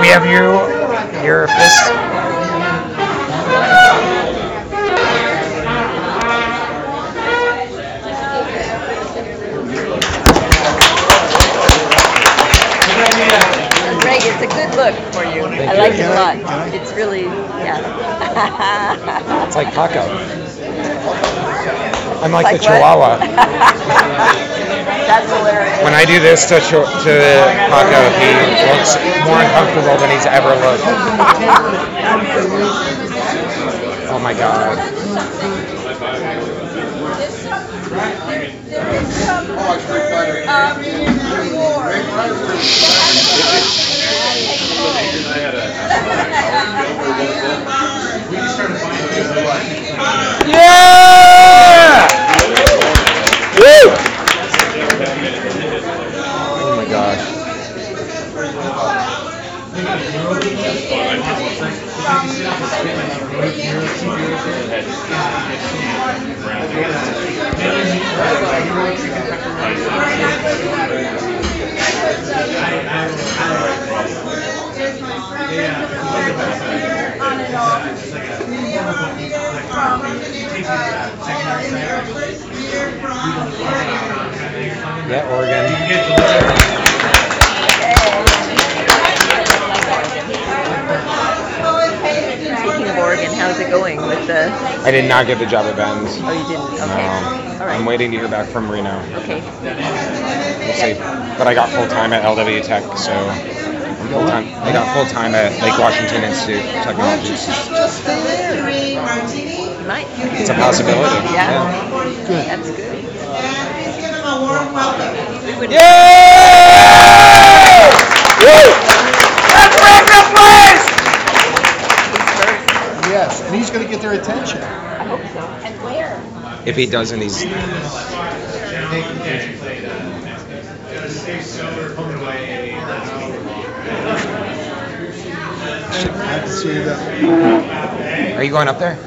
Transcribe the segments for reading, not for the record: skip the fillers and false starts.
we have your fist? Greg, it's a good look for you. I like it a lot. It's really, yeah. It's like Paco. I'm like the what? Chihuahua. That's hilarious. When I do this to Paco, he looks more uncomfortable than he's ever looked. Oh my God. Yeah! Woo! Oh my gosh. Yeah, Oregon. Speaking of Oregon, how's it going with the... I did not get the job at Ben's. Oh, you didn't? Okay. All right. I'm waiting to hear back from Reno. Okay. We'll see. But I got full time at LW Tech, so I'm full time. I got full time at Lake Washington Institute of Technology. You might. It's a possibility. Yeah. Good. That's good. Please give him a warm welcome. Yay! Woo! Let's break the place! Yes, and he's going to get their attention. I hope so. And where? If he doesn't, he's... Are you going up there?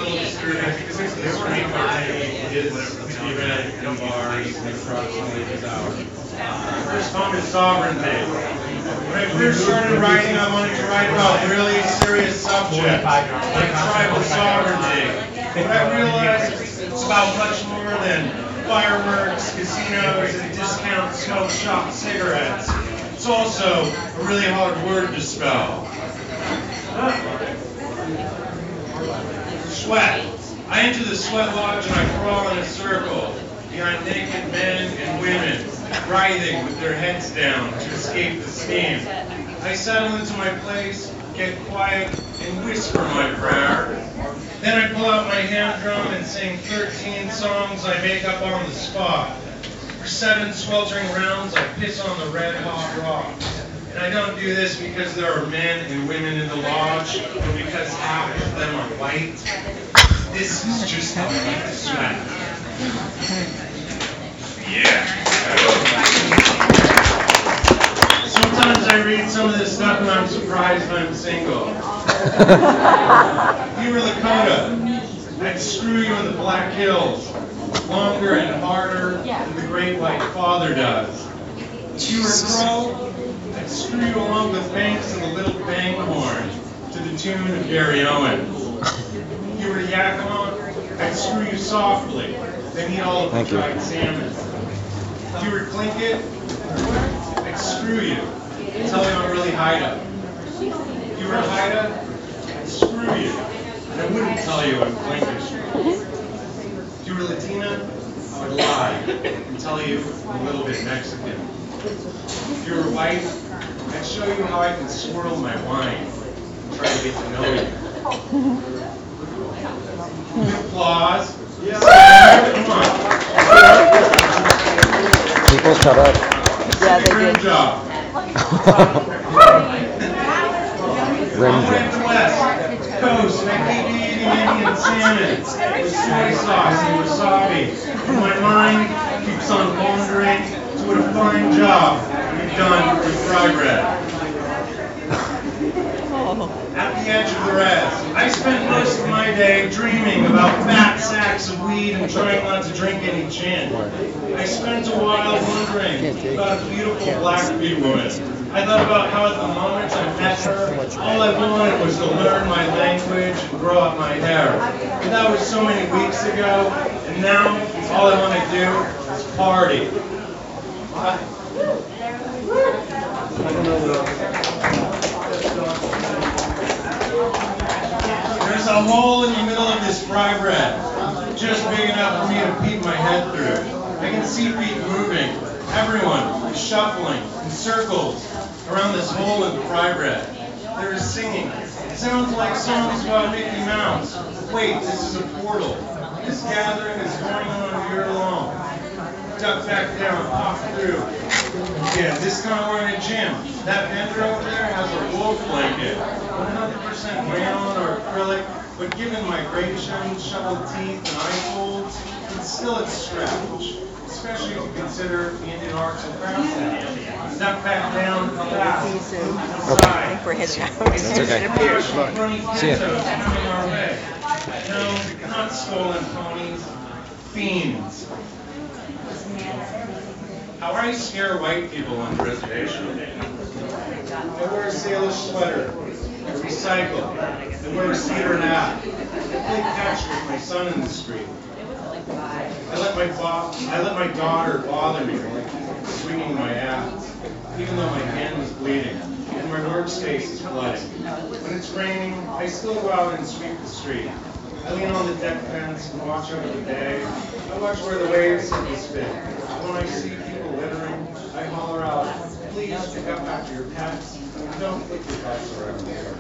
First poem is sovereignty. When I first started writing, I wanted to write about really serious subjects, like tribal sovereignty. But I realized it's about much more than fireworks, casinos, and discount smoke shop cigarettes. It's also a really hard word to spell. Sweat. I enter the sweat lodge and I crawl in a circle behind naked men and women, writhing with their heads down to escape the steam. I settle into my place, get quiet, and whisper my prayer. Then I pull out my hand drum and sing 13 songs I make up on the spot. For 7 sweltering rounds, I piss on the red-hot rocks. And I don't do this because there are men and women in the lodge, or because half of them are white. This is just how I sweat. Yeah. Sometimes I read some of this stuff and I'm surprised I'm single. If you were Lakota, I'd screw you in the Black Hills, longer and harder than the Great White Father does. If you were Crow, I'd screw you along the banks of the Little Banghorn to the tune of Gary Owen. If you were Yakima, I'd screw you softly, then eat all of the dried salmon. If you were Tlingit, I'd screw you until I'm really Haida. If you were Haida, I'd screw you, and I wouldn't tell you I'm Tlingit. If you were Latina, I would lie and tell you I'm a little bit Mexican. If you were white, I'd show you how I can swirl my wine and try to get to know you. Applause. Yes. Come on. People shut up. Yeah, they Rim did. job. Rim All the way job. to the west coast, and I keep eating Indian salmon with soy sauce and wasabi. And my mind keeps on wandering to what a fine job you've done with fry bread. At the edge of the res, I I spent most of my day dreaming about fat sacks of weed and trying not to drink any gin. I spent a while wondering about a beautiful black-beard woman. I thought about how at the moment I met her, all I wanted was to learn my language and grow out my hair. But that was so many weeks ago, and now all I want to do is party. There's a hole in the middle of this fry bread, just big enough for me to peek my head through. I can see feet moving. Everyone is shuffling in circles around this hole in the fry bread. There is singing. It sounds like songs about Mickey Mouse. Wait, this is a portal. This gathering is going on a year long. Duck back down, pop through. Yeah, this kind of wearing a gym. That vendor over there has a wolf blanket. 100% rayon or acrylic, but given migration, shoveled teeth, and eye folds, it's still a stretch. Especially if you consider the Indian arts and crafts. Duck back down, fast. Inside. For his house. That's okay. See ya. Coming our way. No, not stolen ponies. Fiends. How I scare white people on the reservation. I wear a sailor sweater. I recycle. I wear a cedar hat. I play catch with my son in the street. I let my daughter bother me like swinging my ass, even though my hand is bleeding and my workspace is flooding. When it's raining, I still go out and sweep the street. I lean on the deck fence and watch over the bay. I watch where the waves hit the spit. When I see people littering, I holler out, please pick up after your pets and don't put your pets around here.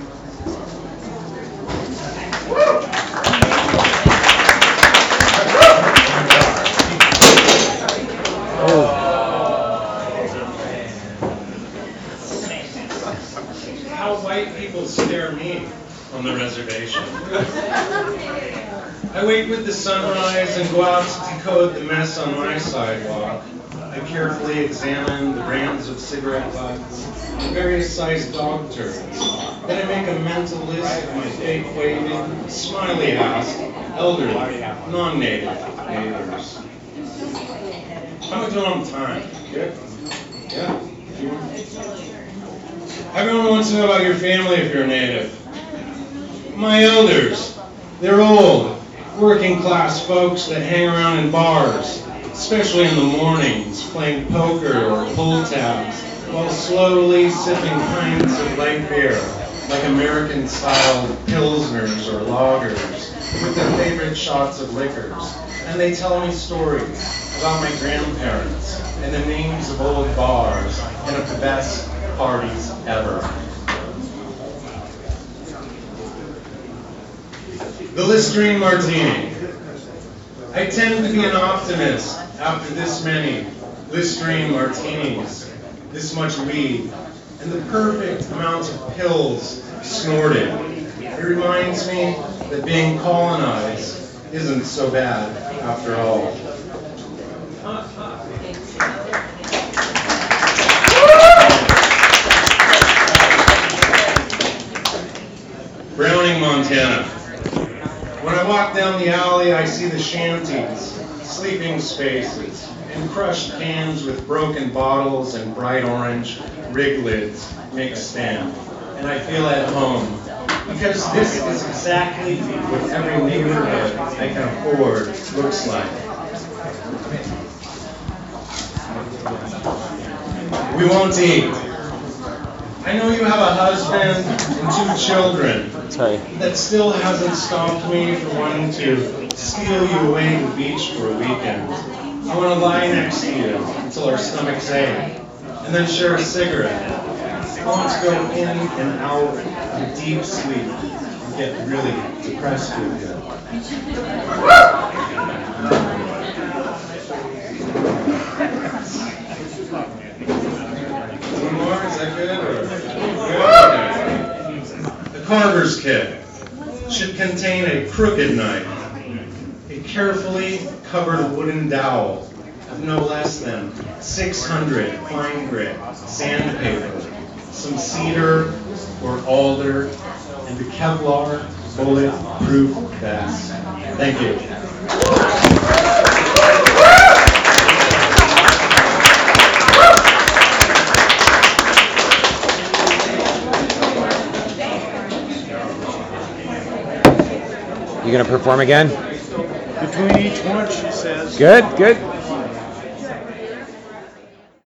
How white people stare me on the reservation. I wait with the sunrise and go out to decode the mess on my sidewalk. I carefully examine the brands of cigarette butts and various sized dog turds. Then I make a mental list of my fake waving, smiley-assed, elderly, non-native neighbors. How am I doing on time? Good? Yeah? Everyone wants to know about your family if you're native. My elders, they're old, working class folks that hang around in bars, especially in the mornings, playing poker or pull tabs, while slowly sipping pints of light beer, like American-style pilsners or lagers, with their favorite shots of liquors. And they tell me stories about my grandparents and the names of old bars and of the best parties ever. The Listerine Martini. I tend to be an optimist after this many Listerine Martinis, this much weed, and the perfect amount of pills snorted. It reminds me that being colonized isn't so bad after all. Browning, Montana. When I walk down the alley, I see the shanties, sleeping spaces, and crushed cans with broken bottles and bright orange rig lids mixed in. And I feel at home, because this is exactly what every neighborhood I can afford looks like. We won't eat. I know you have a husband and 2 children. Sorry. That still hasn't stopped me from wanting to steal you away to the beach for a weekend. I want to lie next to you until our stomachs ache, and then share a cigarette. I want to go in and out of deep sleep and get really depressed with you. One more? Is that good? Or? Good? The Carver's kit should contain a crooked knife, a carefully covered wooden dowel of no less than 600 fine grit sandpaper, some cedar or alder, and the Kevlar bullet-proof vest. Thank you. You gonna perform again? Between each one, she says. Good, good.